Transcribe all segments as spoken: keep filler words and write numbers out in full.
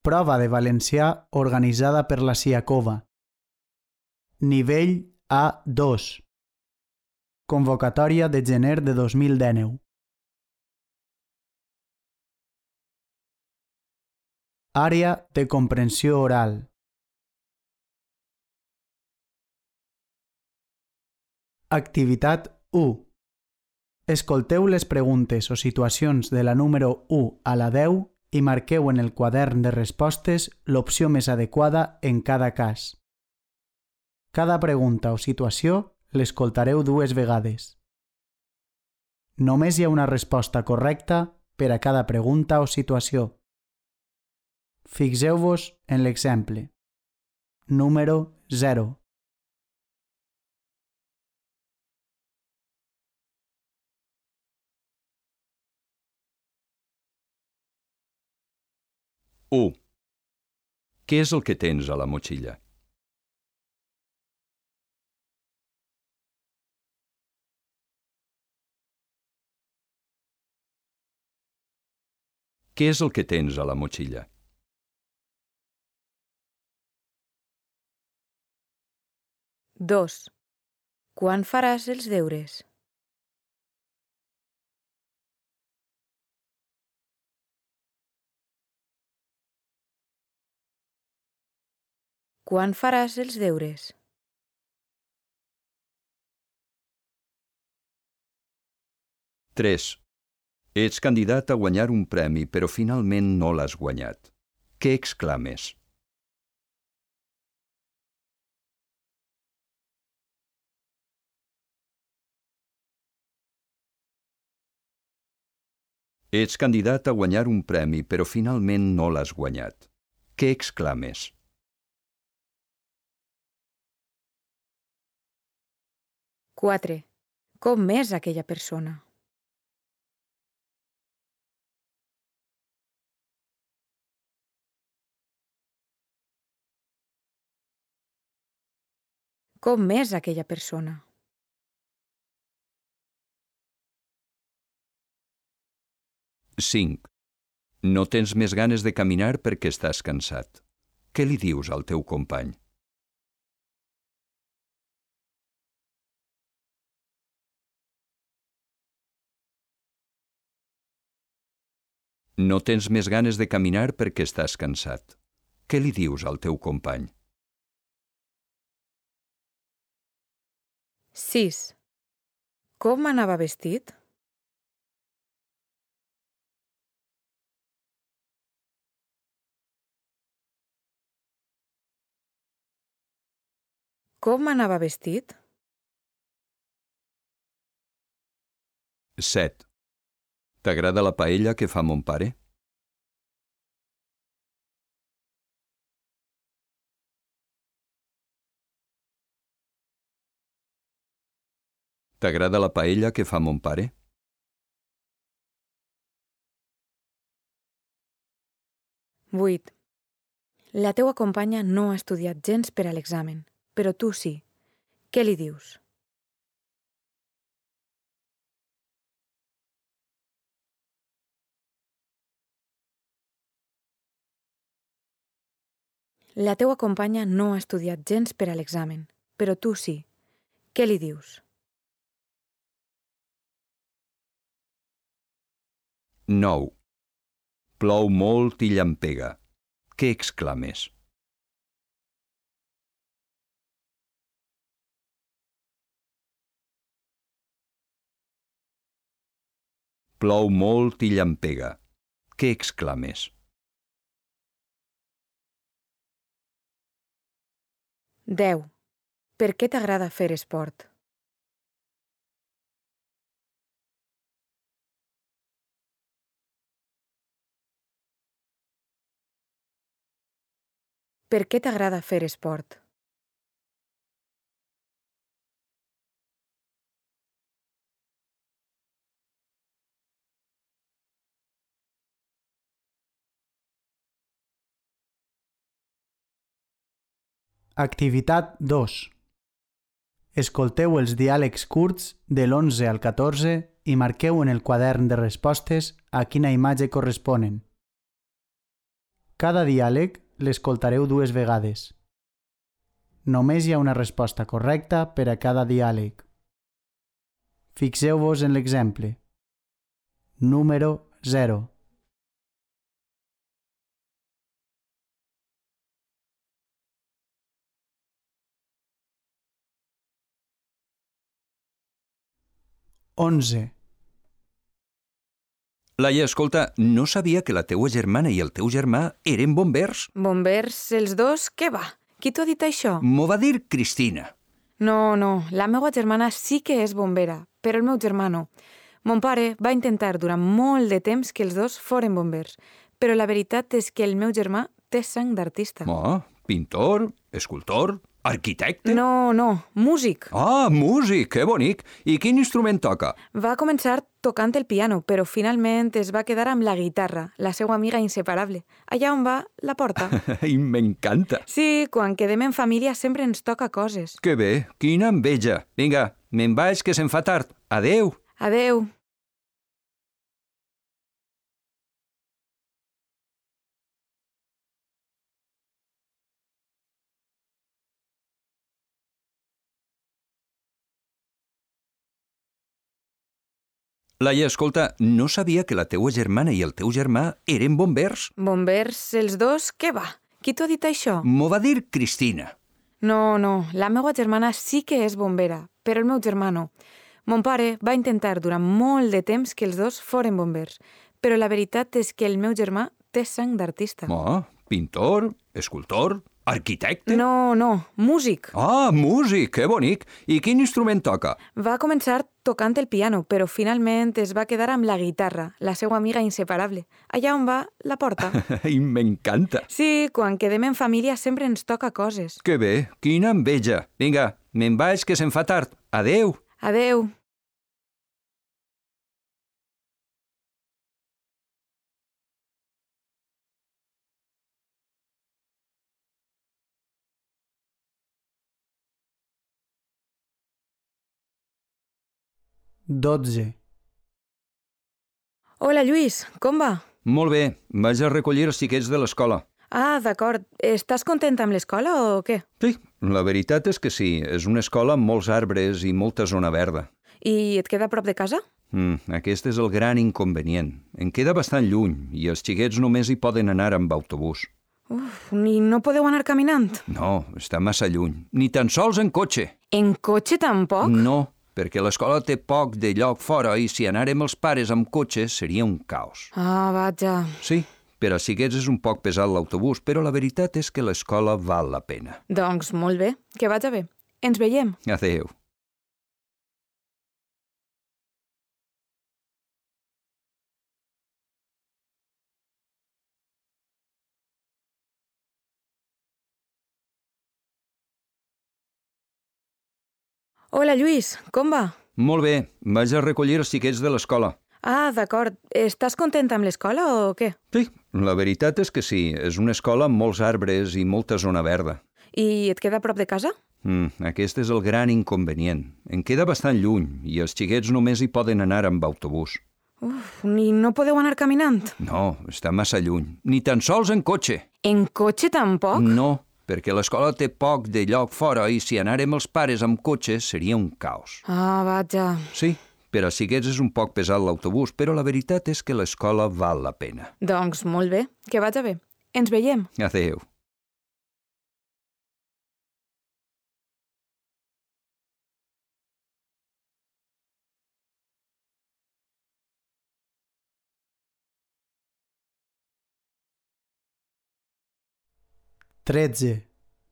Prova de valencià organitzada per la Siacova. Nivell A dos. Convocatòria de gener de dos mil dinou. Àrea de comprensió oral. Activitat u. Escolteu les preguntes o situacions de la número u a la deu i marqueu en el quadern de respostes l'opció més adequada en cada cas. Cada pregunta o situació l'escoltareu dues vegades. Només hi ha una resposta correcta per a cada pregunta o situació. Fixeu-vos en l'exemple. Número zero. u. Què és el que tens a la motxilla? Què és el que tens a la motxilla? dos. Quan faràs els deures? Quan faràs els deures? tres. Ets candidat a guanyar un premi, però finalment no l'has guanyat. Què exclames? Ets candidat a guanyar un premi, però finalment no l'has guanyat. Què exclames? quatre. Com és aquella persona? Com és aquella persona? cinc. No tens més ganes de caminar perquè estàs cansat. Què li dius al teu company? No tens més ganes de caminar perquè estàs cansat. Què li dius al teu company? sis. Com anava vestit? Com anava vestit? set. T'agrada la paella que fa mon pare? T'agrada la paella que fa mon pare? vuit. La teua companya no ha estudiat gens per a l'examen, però tu sí. Què li dius? La teua companya no ha estudiat gens per a l'examen, però tu sí. Què li dius? nou. Plou molt i llampega. Què exclames? Plou molt i llampega. Què exclames? deu. Per què t'agrada fer esport? Per què t'agrada fer esport? Activitat dos. Escolteu els diàlegs curts de l'onze al catorze i marqueu en el quadern de respostes a quina imatge corresponen. Cada diàleg l'escoltareu dues vegades. Només hi ha una resposta correcta per a cada diàleg. Fixeu-vos en l'exemple. Número zero. Onze. Laia, escolta, no sabia que la teua germana i el teu germà eren bombers. Bombers, els dos? Què va? Qui t'ho ha dit això? M'ho va dir Cristina. No, no, la meva germana sí que és bombera, però el meu germà no. Mon pare va intentar durant molt de temps que els dos foren bombers, però la veritat és que el meu germà té sang d'artista. Oh, pintor, escultor, arquitecte... No, no, músic. Ah, músic, que bonic. I quin instrument toca? Va començar tocant el piano, però finalment es va quedar amb la guitarra, la seva amiga inseparable. Allà on va, la porta. I m'encanta. Sí, quan quedem en família sempre ens toca coses. Que bé, quina enveja. Vinga, me'n vaig, que se'n fa tard. Adeu. Adeu. Laia, escolta, no sabia que la teua germana i el teu germà eren bombers. Bombers, els dos? Què va? Qui t'ho ha dit això? M'ho va dir Cristina. No, no, la meva germana sí que és bombera, però el meu germà no. Mon pare va intentar durant molt de temps que els dos foren bombers, però la veritat és que el meu germà té sang d'artista. Oh, pintor, escultor, arquitecte... No, no, músic. Ah, músic, que bonic. I quin instrument toca? Va començar tocant el piano, però finalment es va quedar amb la guitarra, la seva amiga inseparable. Allà on va, la porta. I m'encanta. Sí, quan quedem en família sempre ens toca coses. Que bé, quina enveja. Vinga, me'n vaig, que se'n fa tard. Adeu. Adeu. Dotze. Hola, Lluís, com va? Molt bé, vaig a recollir els xiquets de l'escola. Ah, d'acord. Estàs content amb l'escola o què? Sí, la veritat és que sí. És una escola amb molts arbres i molta zona verda. I et queda a prop de casa? Mm, aquest és el gran inconvenient. En queda bastant lluny i els xiquets només hi poden anar amb autobús. Uf, ni no podeu anar caminant? No, està massa lluny. Ni tan sols en cotxe. En cotxe tampoc? No, perquè l'escola té poc de lloc fora i si anàrem els pares amb cotxe seria un caos. Ah, vaja. Sí, per als xiquets és un poc pesat l'autobús, però la veritat és que l'escola val la pena. Doncs molt bé, que vaja bé. Ens veiem. Adéu. Hola, Lluís, com va? Molt bé, vaig a recollir els xiquets de l'escola. Ah, d'acord. Estàs content amb l'escola o què? Sí, la veritat és que sí. És una escola amb molts arbres i molta zona verda. I et queda a prop de casa? Mm, aquest és el gran inconvenient. En queda bastant lluny i els xiquets només hi poden anar amb autobús. Uf, ni no podeu anar caminant? No, està massa lluny. Ni tan sols en cotxe. En cotxe tampoc? No, perquè l'escola té poc de lloc fora i si anàrem els pares amb cotxe seria un caos. Ah, vaja. Sí, per als xiquets és un poc pesat l'autobús, però la veritat és que l'escola val la pena. Doncs molt bé, que vaja bé. Ens veiem. Adéu. Tretze.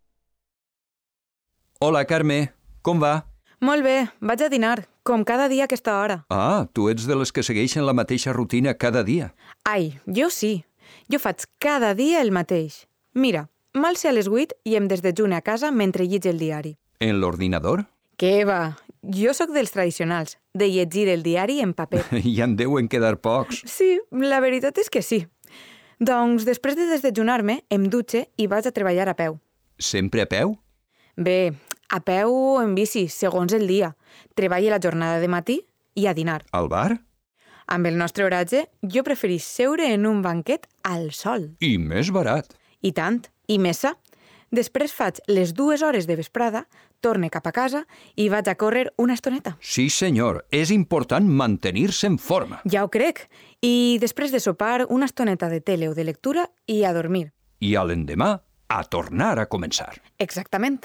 Hola, Carme. Com va? Molt bé, vaig a dinar, com cada dia a aquesta hora. Ah, tu ets de les que segueixen la mateixa rutina cada dia. Ai, jo sí. Jo faig cada dia el mateix. Mira, m'alce a les vuit i em desdejune a casa mentre llig el diari. En l'ordinador? Què va? Jo sóc dels tradicionals, de llegir el diari en paper. Ja en deuen quedar pocs. Sí, la veritat és que sí. Doncs després de desdejunar-me, em dutxe i vaig a treballar a peu. Sempre a peu? Bé, a peu o en bici, segons el dia. Treballo la jornada de matí i a dinar. Al bar? Amb el nostre horatge, jo preferís seure en un banquet al sol. I més barat. I tant, i més sa. Després faig les dues hores de vesprada, torne cap a casa i vaig a córrer una estoneta. Sí, senyor, és important mantenir-se en forma. Ja ho crec. I després de sopar, una estoneta de tele o de lectura i a dormir. I a l'endemà, a tornar a començar. Exactament.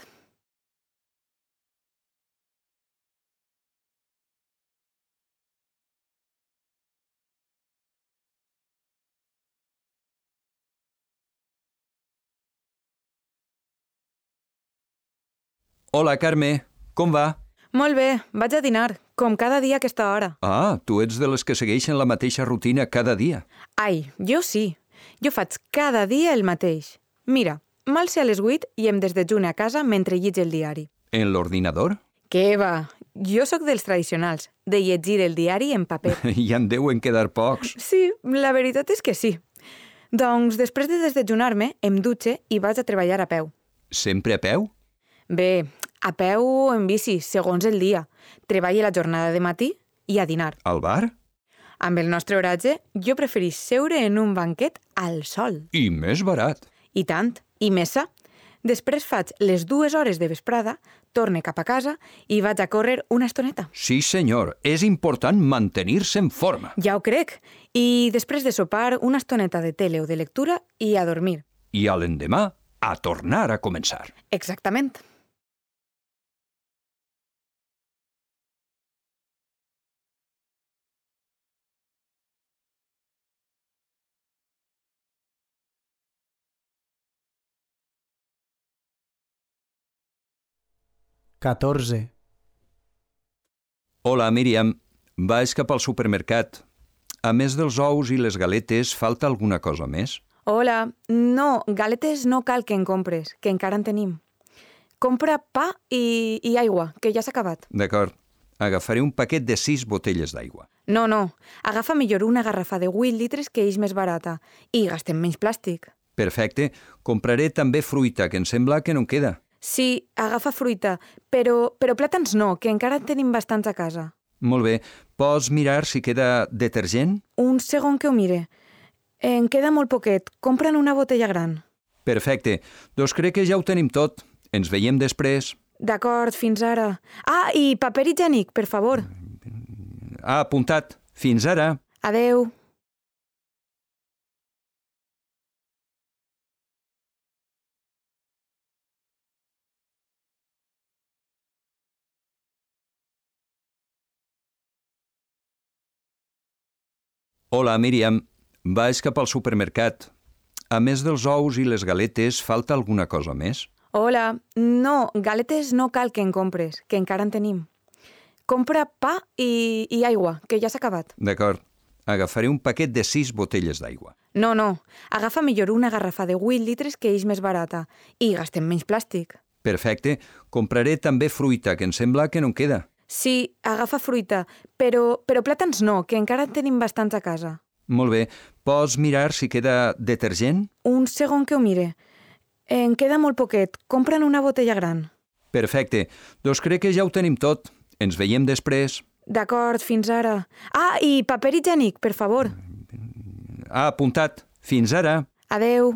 Hola, Carme, com va? Molt bé, vaig a dinar, com cada dia a aquesta hora. Ah, tu ets de les que segueixen la mateixa rutina cada dia. Ai, jo sí. Jo faig cada dia el mateix. Mira, m'alce a les vuit i em desdejune a casa mentre llig el diari. En l'ordinador? Què va? Jo sóc dels tradicionals, de llegir el diari en paper. Ja en deuen quedar pocs. Sí, la veritat és que sí. Doncs després de desdejunar-me, em dutxe i vaig a treballar a peu. Sempre a peu? Bé, a peu o en bici, segons el dia. Treballo la jornada de matí i a dinar. Al bar? Amb el nostre horatge, jo preferís seure en un banquet al sol. I més barat. I tant, i més sa. Després faig les dues hores de vesprada, torne cap a casa i vaig a córrer una estoneta. Sí, senyor, és important mantenir-se en forma. Ja ho crec. I després de sopar, una estoneta de tele o de lectura i a dormir. I a l'endemà, a tornar a començar. Exactament. catorze. Hola, Míriam. Vaig cap al supermercat. A més dels ous i les galetes, falta alguna cosa més? Hola. No, galetes no cal que en compres, que encara en tenim. Compra pa i, i aigua, que ja s'ha acabat. D'acord. Agafaré un paquet de sis botelles d'aigua. No, no. Agafa millor una garrafa de vuit litres que és més barata i gastem menys plàstic. Perfecte. Compraré també fruita, que em sembla que no en queda. Sí, agafa fruita, però, però plàtans no, que encara en tenim bastants a casa. Molt bé. Pots mirar si queda detergent? Un segon que ho mire. En queda molt poquet. Compra'n una botella gran. Perfecte. Doncs crec que ja ho tenim tot. Ens veiem després. D'acord, fins ara. Ah, i paper higiènic, per favor. Ah, apuntat. Fins ara. Adeu. Hola, Míriam. Vaig cap al supermercat. A més dels ous i les galetes, falta alguna cosa més? Hola. No, galetes no cal que en compres, que encara en tenim. Compra pa i, i aigua, que ja s'ha acabat. D'acord. Agafaré un paquet de sis botelles d'aigua. No, no. Agafa millor una garrafa de vuit litres que és més barata i gastem menys plàstic. Perfecte. Compraré també fruita, que em sembla que no en queda. Sí, agafa fruita, però, però plàtans no, que encara en tenim bastants a casa. Molt bé. Pots mirar si queda detergent? Un segon que ho mire. En queda molt poquet. Compra'n una botella gran. Perfecte. Doncs crec que ja ho tenim tot. Ens veiem després. D'acord, fins ara. Ah, i paper higiènic, per favor. Ah, apuntat. Fins ara. Adeu.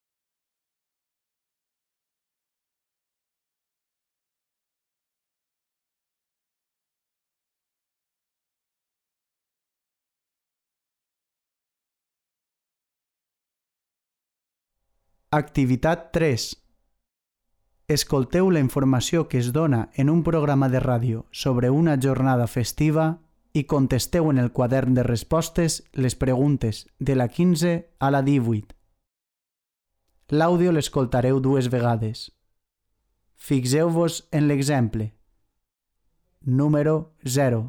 Activitat tres. Escolteu la informació que es dona en un programa de ràdio sobre una jornada festiva i contesteu en el quadern de respostes les preguntes de la quinze a la divuit. L'àudio l'escoltareu dues vegades. Fixeu-vos en l'exemple. Número zero.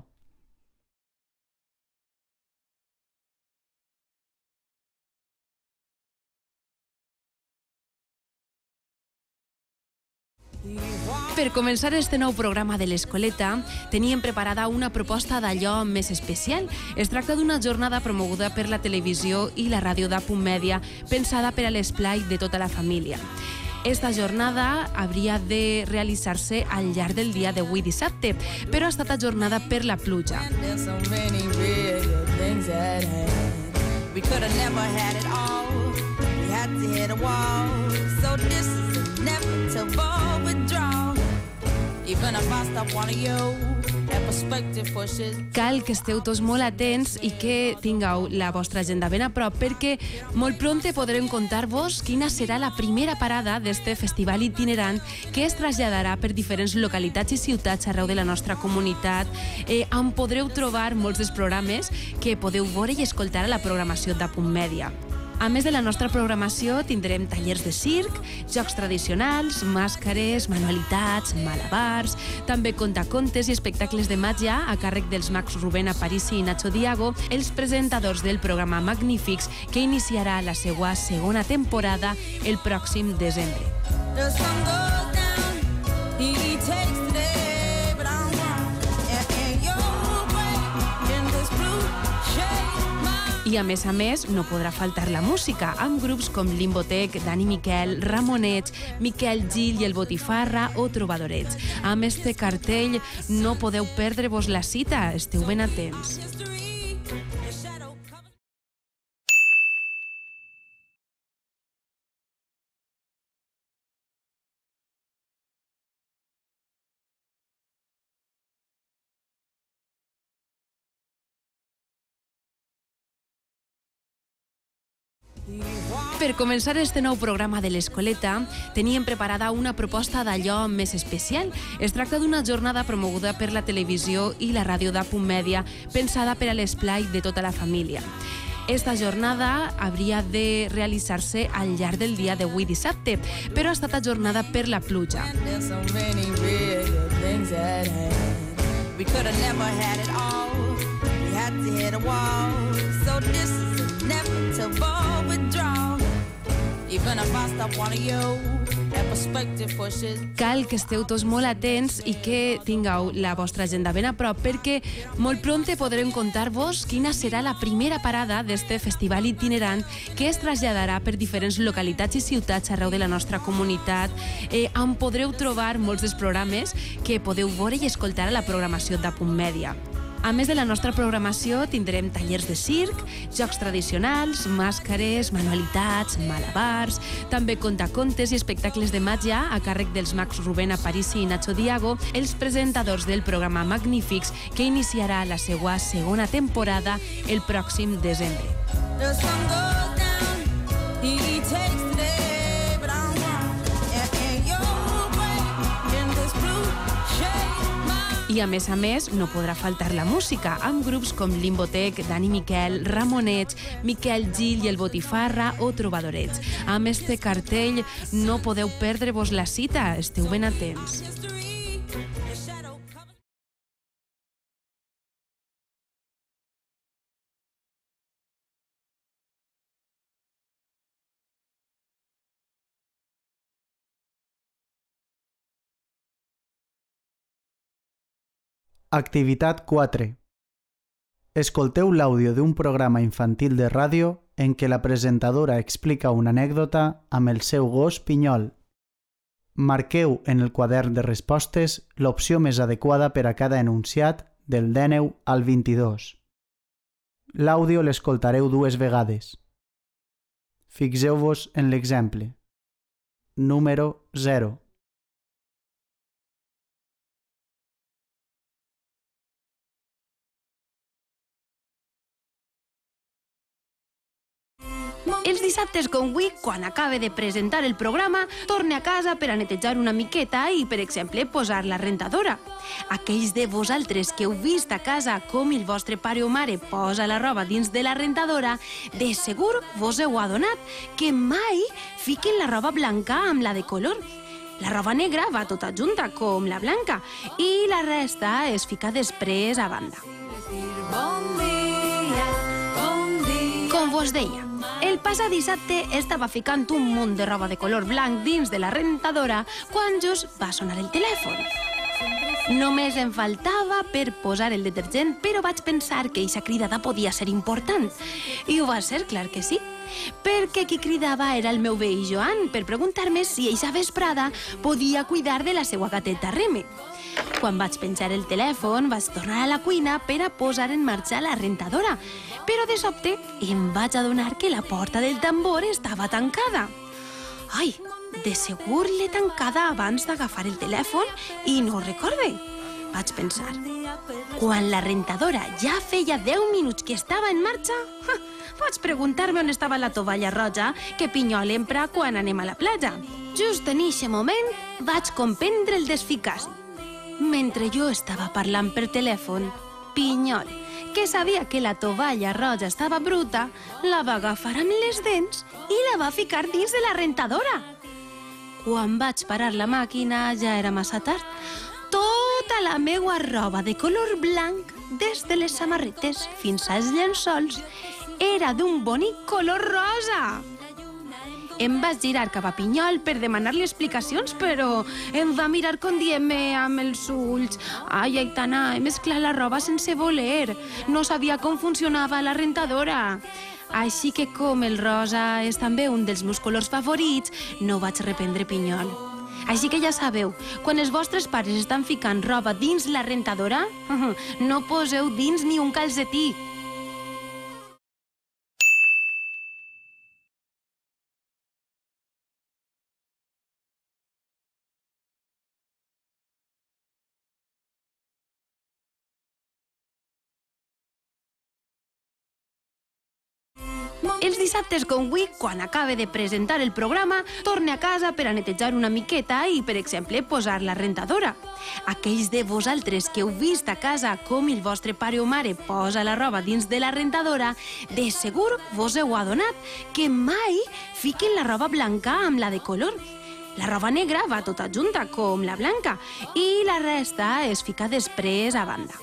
Per començar este nou programa de l'Escoleta, teníem preparada una proposta d'allò més especial. Es tracta d'una jornada promoguda per la televisió i la ràdio d'A Punt Mèdia, pensada per a l'esplai de tota la família. Esta jornada hauria de realitzar-se al llarg del dia d'avui dissabte, però ha estat ajornada per la pluja. things at hand. We could have never had it all. We had to hit a wall. So this is inevitable withdrawal. Even if I stop wanting you, that perspective pushes. Cal que esteu tots molt atents i que tingueu la vostra agenda ben a prop, perquè molt prompte podrem contar-vos quina serà la primera parada d'este festival itinerant que es traslladarà per diferents localitats i ciutats arreu de la nostra comunitat, eh, on podreu trobar molts dels programes que podeu veure i escoltar a la programació d'Apunt Mèdia. A més de la nostra programació, tindrem tallers de circ, jocs tradicionals, màscares, manualitats, malabars, també contacontes i espectacles de màgia a càrrec dels mags Rubén Aparici i Nacho Diago, els presentadors del programa Magnífics, que iniciarà la seva segona temporada el pròxim desembre. The sun goes down, he takes the day, but I'm wrong. And you're away in this blue shade. I a més a més, no podrà faltar la música, amb grups com Limbotec, Dani Miquel, Ramonets, Miquel Gil i el Botifarra o Trobadorets. Amb este cartell no podeu perdre-vos la cita, esteu ben atents. Per començar este nou programa de l'Escoleta, teníem preparada una proposta d'allò més especial. Es tracta d'una jornada promoguda per la televisió i la ràdio d'Apunt Mèdia, pensada per a l'esplai de tota la família. Esta jornada hauria de realitzar-se al llarg del dia d'avui dissabte, però ha estat ajornada per la pluja. There's so many real things at hand. We could have never had it all. We had to hit a wall. So this is inevitable withdrawal. Even if I stop wanting you, that perspective pushes. Cal que esteu tots molt atents i que tingueu la vostra agenda ben a prop, perquè molt prompte podrem contar-vos quina serà la primera parada d'este festival itinerant que es traslladarà per diferents localitats i ciutats arreu de la nostra comunitat, eh, on podreu trobar molts dels programes que podeu veure i escoltar a la programació d'Apunt Mèdia. A més de la nostra programació, tindrem tallers de circ, jocs tradicionals, màscares, manualitats, malabars, també contacontes i espectacles de màgia a càrrec dels mags Rubén Aparici i Nacho Diago, els presentadors del programa Magnífics, que iniciarà la seva segona temporada el pròxim desembre. The sun goes down, he takes the day, but I'm wrong. And you're away in this blue shade. I a més a més, no podrà faltar la música, amb grups com Limbotec, Dani Miquel, Ramonets, Miquel Gil i el Botifarra o Trobadorets. Amb este cartell no podeu perdre-vos la cita, esteu ben atents. Activitat quatre. Escolteu l'àudio d'un programa infantil de ràdio en què la presentadora explica una anècdota amb el seu gos Pinyol. Marqueu en el quadern de respostes l'opció més adequada per a cada enunciat del dènou al vint-i-dos. L'àudio l'escoltareu dues vegades. Fixeu-vos en l'exemple. Número zero. Els dissabtes com avui, quan acabe de presentar el programa, torne a casa per a netejar una miqueta i, per exemple, posar la rentadora. Aquells de vosaltres que heu vist a casa com el vostre pare o mare posa la roba dins de la rentadora, de segur vos heu adonat que mai fiquen la roba blanca amb la de color. La roba negra va tota junta, com la blanca, i la resta es fica després a banda. Com vos deia, el passat dissabte estava ficant un munt de roba de color blanc dins de la rentadora quan just va sonar el telèfon. Només em faltava per posar el detergent, però vaig pensar que eixa cridada podia ser important. I ho va ser, clar que sí. Perquè qui cridava era el meu veí Joan per preguntar-me si eixa vesprada podia cuidar de la seva gateta Reme. Quan vaig penjar el telèfon, vaig tornar a la cuina per a posar en marxa la rentadora, però de sobte em vaig adonar que la porta del tambor estava tancada. Ai, de segur l'he tancada abans d'agafar el telèfon i no ho recorde, vaig pensar. Quan la rentadora ja feia deu minuts que estava en marxa, vaig preguntar-me on estava la tovalla roja que Pinyol empra quan anem a la platja. Just en eixe moment vaig comprendre el desficaci. Mentre jo estava parlant per telèfon, Pinyol, que sabia que la tovalla roja estava bruta, la va agafar amb les dents i la va ficar dins de la rentadora. Quan vaig parar la màquina ja era massa tard. Tota la meua roba de color blanc, des de les samarretes fins als llençols, era d'un bonic color rosa. Em vaig girar cap a Pinyol per demanar-li explicacions, però em va mirar com dient-me amb els ulls: «Ai, Aitana, he mesclat la roba sense voler. No sabia com funcionava la rentadora». Així que, com el rosa és també un dels meus colors favorits, no vaig reprendre Pinyol. Així que ja sabeu, quan els vostres pares estan ficant roba dins la rentadora, no poseu dins ni un calcetí. Els dissabtes com avui, quan acabe de presentar el programa, torne a casa per a netejar una miqueta i, per exemple, posar la rentadora. Aquells de vosaltres que heu vist a casa com el vostre pare o mare posa la roba dins de la rentadora, de segur vos heu adonat que mai fiquen la roba blanca amb la de color. La roba negra va tota junta, com la blanca, i la resta es fica després a banda.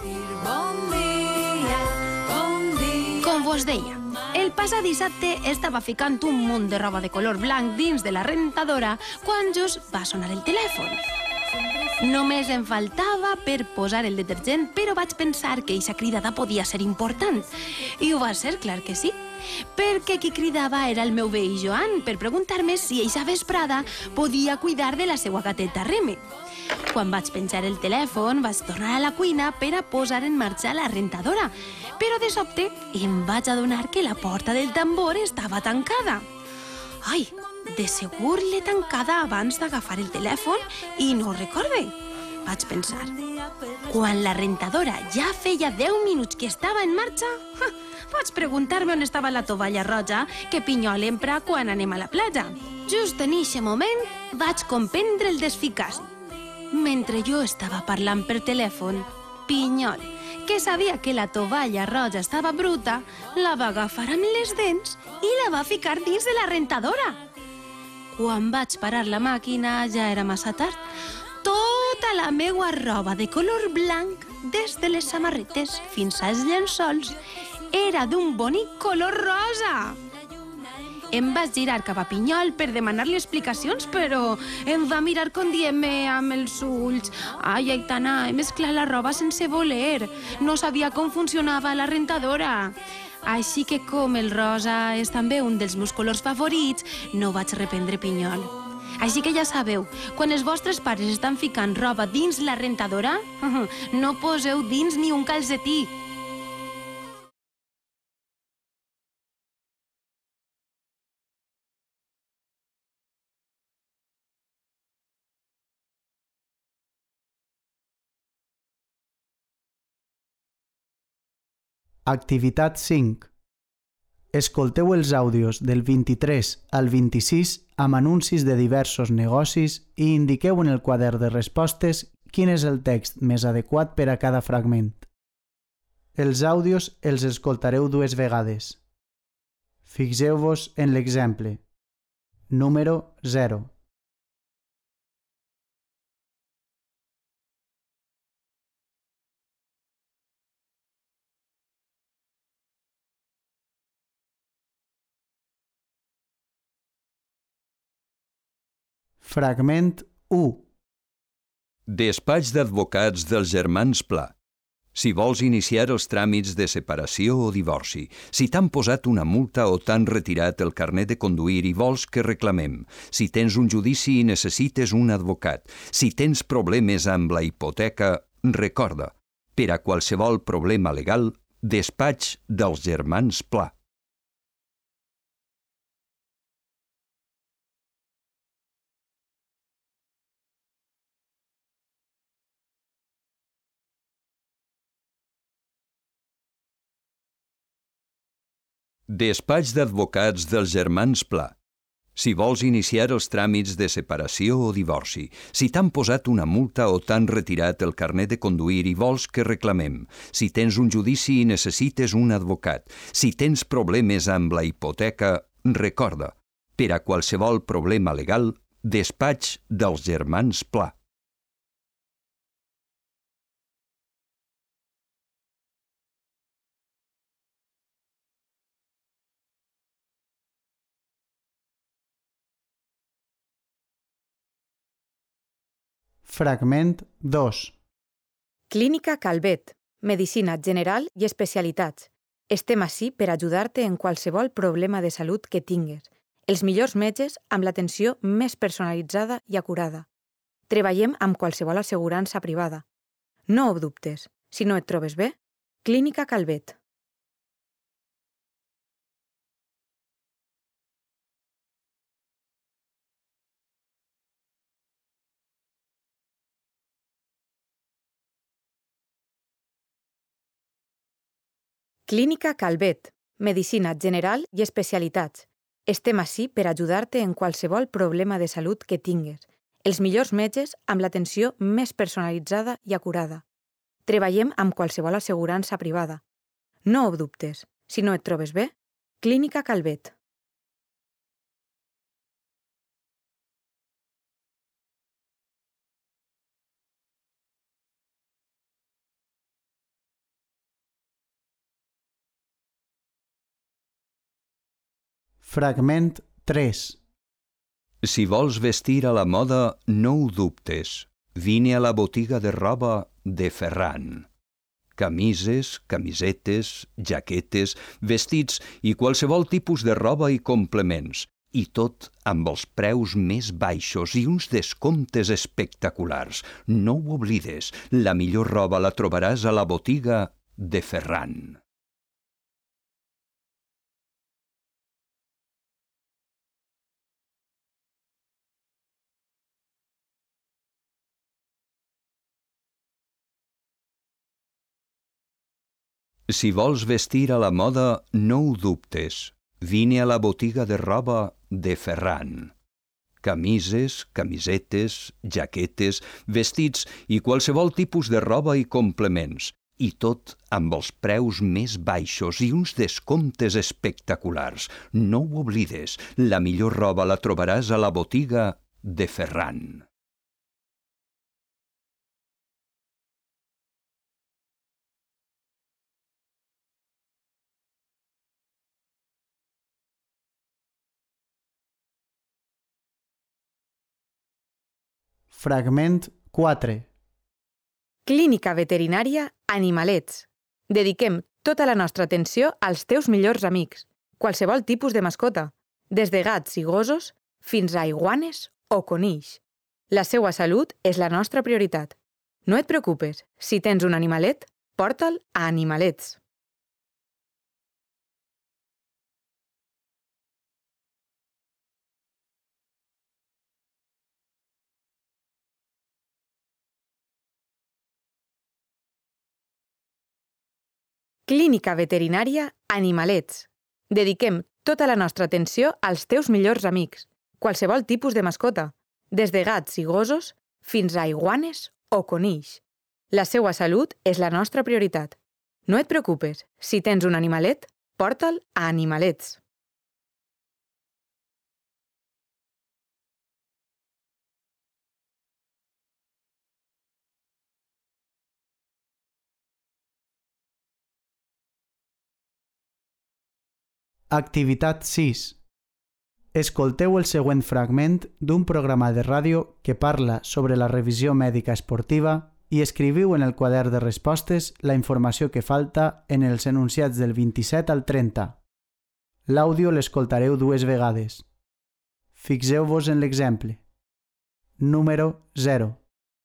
Com vos deia, el passat dissabte estava ficant un munt de roba de color blanc dins de la rentadora quan just va sonar el telèfon. Només em faltava per posar el detergent, però vaig pensar que eixa cridada podia ser important. I ho va ser, clar que sí, perquè qui cridava era el meu veí Joan per preguntar-me si eixa vesprada podia cuidar de la seva gateta Reme. Quan vaig penjar el telèfon, vaig tornar a la cuina per a posar en marxa la rentadora, però de sobte em vaig adonar que la porta del tambor estava tancada. Ai, de segur l'he tancada abans d'agafar el telèfon i no ho recorde, vaig pensar. Quan la rentadora ja feia deu minuts que estava en marxa, vaig preguntar-me on estava la tovalla roja que Pinyol empra quan anem a la platja. Just en eixe moment vaig comprendre el desficaci. Mentre jo estava parlant per telèfon, Pinyol, que sabia que la tovalla roja estava bruta, la va agafar amb les dents i la va ficar dins de la rentadora. Quan vaig parar la màquina ja era massa tard. Tota la meua roba de color blanc, des de les samarretes fins als llençols, era d'un bonic color rosa. Em vaig girar cap a Pinyol per demanar-li explicacions, però em va mirar com dient-me amb els ulls: «Ai, Aitana, he mesclat la roba sense voler. No sabia com funcionava la rentadora». Així que, com el rosa és també un dels meus colors favorits, no vaig reprendre Pinyol. Així que ja sabeu, quan els vostres pares estan ficant roba dins la rentadora, no poseu dins ni un calcetí. Activitat cinc. Escolteu els àudios del vint-i-tres al vint-i-sis amb anuncis de diversos negocis i indiqueu en el quadern de respostes quin és el text més adequat per a cada fragment. Els àudios els escoltareu dues vegades. Fixeu-vos en l'exemple. Número zero. Fragment u. Despatx d'advocats dels germans Pla. Si vols iniciar els tràmits de separació o divorci, si t'han posat una multa o t'han retirat el carnet de conduir i vols que reclamem, si tens un judici i necessites un advocat, si tens problemes amb la hipoteca, recorda, per a qualsevol problema legal, despatx dels germans Pla. Despatx d'advocats dels germans Pla. Si vols iniciar els tràmits de separació o divorci, si t'han posat una multa o t'han retirat el carnet de conduir i vols que reclamem, si tens un judici i necessites un advocat, si tens problemes amb la hipoteca, recorda, per a qualsevol problema legal, despatx dels germans Pla. Fragment dos. Clínica Calvet, medicina general i especialitats. Estem ací per ajudar-te en qualsevol problema de salut que tingues. Els millors metges amb l'atenció més personalitzada i acurada. Treballem amb qualsevol assegurança privada. No ho dubtes. Si no et trobes bé, Clínica Calvet. Clínica Calvet, medicina general i especialitats. Estem ací per ajudar-te en qualsevol problema de salut que tingues. Els millors metges amb l'atenció més personalitzada i acurada. Treballem amb qualsevol assegurança privada. No ho dubtes. Si no et trobes bé, Clínica Calvet. Fragment tres. Si vols vestir a la moda, no ho dubtes. Vine a la botiga de roba de Ferran. Camises, camisetes, jaquetes, vestits i qualsevol tipus de roba i complements. I tot amb els preus més baixos i uns descomptes espectaculars. No ho oblides, la millor roba la trobaràs a la botiga de Ferran. Si vols vestir a la moda, no ho dubtes. Vine a la botiga de roba de Ferran. Camises, camisetes, jaquetes, vestits i qualsevol tipus de roba i complements. I tot amb els preus més baixos i uns descomptes espectaculars. No ho oblides, la millor roba la trobaràs a la botiga de Ferran. Fragment quatre. Clínica veterinària Animalets. Dediquem tota la nostra atenció als teus millors amics. Qualsevol tipus de mascota, des de gats i gossos fins a iguanes o conills. La seua salut és la nostra prioritat. No et preocupes, si tens un animalet, porta'l a Animalets. Clínica veterinària Animalets. Dediquem tota la nostra atenció als teus millors amics. Qualsevol tipus de mascota, des de gats i gossos fins a iguanes o conills. La seua salut és la nostra prioritat. No et preocupes, si tens un animalet, porta'l a Animalets. Activitat sis. Escolteu el següent fragment d'un programa de ràdio que parla sobre la revisió mèdica esportiva i escriviu en el quadern de respostes la informació que falta en els enunciats del vint-i-set al trenta. L'àudio l'escoltareu dues vegades. Fixeu-vos en l'exemple. Número zero.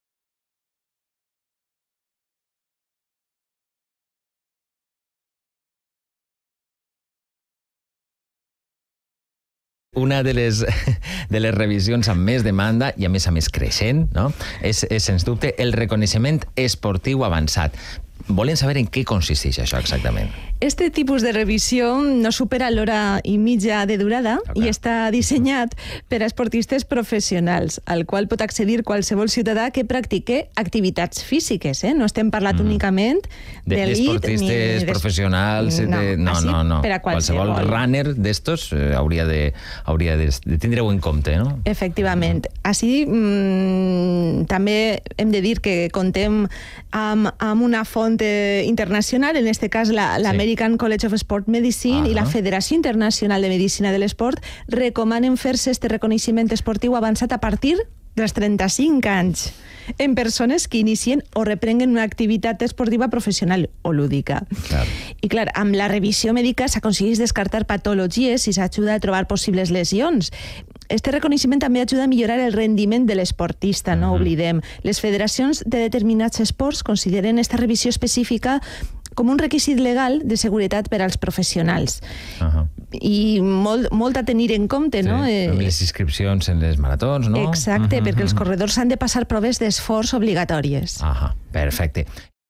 Una de les, de les revisions amb més demanda i a més a més creixent, no? és, és sens dubte el reconeixement esportiu avançat. Volen saber en què consisteix això exactament. Este tipus de revisió no supera l'hora i mitja de durada okay. i està dissenyat per a esportistes professionals, al qual pot accedir qualsevol ciutadà que practique activitats físiques. Eh? No estem parlant mm. únicament d'elit... D'esportistes ni professionals... No, de... no, no, no. Per a qualsevol. qualsevol runner d'estos eh, hauria, de, hauria de, de tindre-ho en compte, no? Efectivament. Així mmm, també hem de dir que contem amb, amb una font internacional, en este cas la, la sí. American College of Sport Medicine uh-huh. i la Federació Internacional de Medicina de l'Esport recomanen fer-se este reconeixement esportiu avançat a partir dels trenta-cinc anys en persones que inicien o reprenguen una activitat esportiva professional o lúdica. Clar. I clar, amb la revisió mèdica s'aconsegueix descartar patologies i s'ajuda a trobar possibles lesions. Este reconeixement també ajuda a millorar el rendiment de l'esportista, no uh-huh. oblidem. Les federacions de determinats esports consideren esta revisió específica com un requisit legal de seguretat per als professionals. Uh-huh. I molt, molt a tenir en compte, sí, no? Amb les inscripcions en les maratons, no? Exacte, uh-huh. perquè els corredors han de passar proves d'esforç obligatòries. Ahà, perfecte.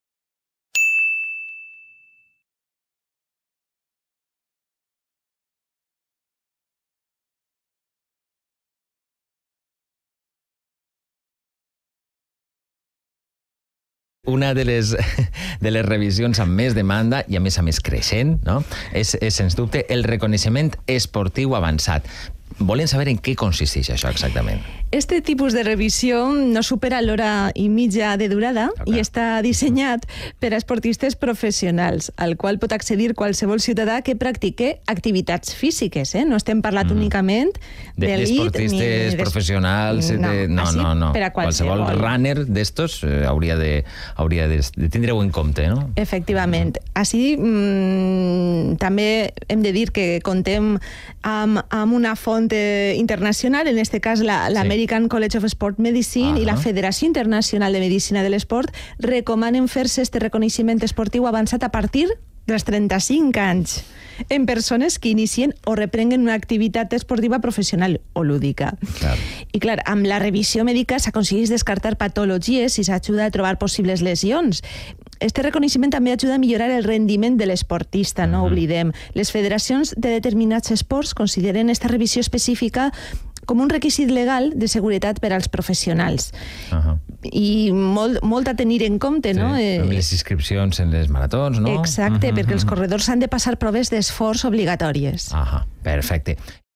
Una de les, de les revisions amb més demanda i a més a més creixent, no? és, és sens dubte el reconeixement esportiu avançat. Volen saber en què consisteix això exactament. Este tipus de revisió no supera l'hora i mitja de durada okay. i està dissenyat per a esportistes professionals, al qual pot accedir qualsevol ciutadà que practique activitats físiques. Eh? No estem parlant mm. únicament d'elit... D'esportistes ni professionals... No, de... no, no, no. Per a qualsevol. qualsevol runner d'estos eh, hauria, de, hauria de, de tindre-ho en compte, no? Efectivament. Així mmm, també hem de dir que contem amb, amb una font internacional, en este cas la, la sí. American College of Sport Medicine uh-huh. i la Federació Internacional de Medicina de l'Esport recomanen fer-se este reconeixement esportiu avançat a partir dels trenta-cinc anys en persones que inicien o reprenguen una activitat esportiva professional o lúdica. Clar. I clar, amb la revisió mèdica s'aconsegueix descartar patologies i s'ajuda a trobar possibles lesions. Este reconeixement també ajuda a millorar el rendiment de l'esportista, no uh-huh. oblidem. Les federacions de determinats esports consideren esta revisió específica com un requisit legal de seguretat per als professionals. Uh-huh. I molt, molt a tenir en compte, sí, no? Amb les inscripcions en les maratons, no? Exacte, uh-huh. perquè els corredors han de passar proves d'esforç obligatòries. Ahà, perfecte.